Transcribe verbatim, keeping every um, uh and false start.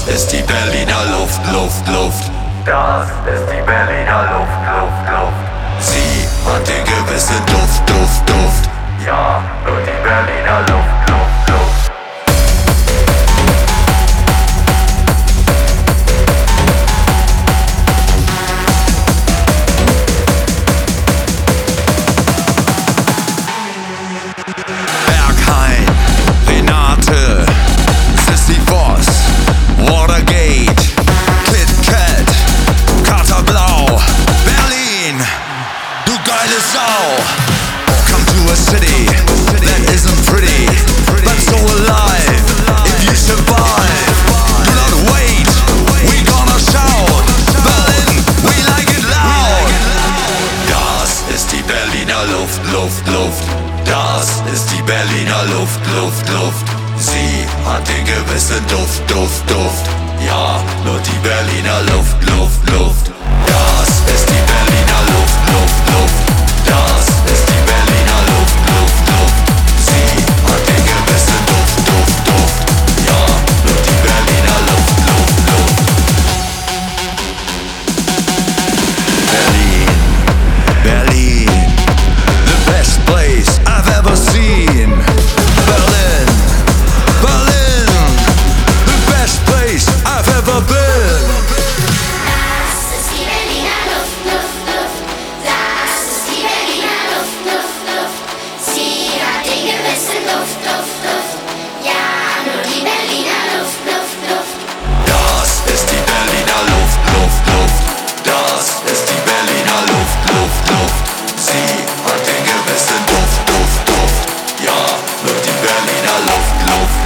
ist die Berliner Luft, Luft, Luft. Das ist die Berliner Luft, Luft, Luft. Sie hat den gewissen Duft, Duft, Duft. Ja, nur die Berliner Luft, Luft, Luft. Berghain, Renate, Sissy Voss, Watergate, Kit Kat, Kater Blau, Berlin, du geile Sau. Come to a city that isn't pretty, but so alive. If you survive, do not wait, we gonna shout. Berlin, we like it loud. Das ist die Berliner Luft, Luft, Luft. Das ist die Berliner Luft, Luft, Luft. Sie hat den gewissen Duft, Duft, Duft. Ja, nur die Berliner Luft, Luft, Luft. Das ist die Berliner Luft, Luft, Luft. Das ist die Berliner Luft, Luft, Luft. Sie hat den gewissen Duft, Duft, Duft. Ja, nur die Berliner Luft, Luft, Luft. Berlin, Berlin, the best place I've ever seen. Berlin, Berlin, the best place I've ever been. Das ist die Berliner Luft, Luft, Luft. Das ist die Berliner Luft, Luft, Luft. Sie hat den gewissen Duft, Duft, Duft. Ja, nur die Berliner Luft, Luft, Luft. Das ist die Berliner Luft, Luft, Luft. Das ist die Berliner Luft, Luft, Luft. Sie hat den gewissen Duft, Duft, Duft. Ja, nur die Berliner Luft, Luft,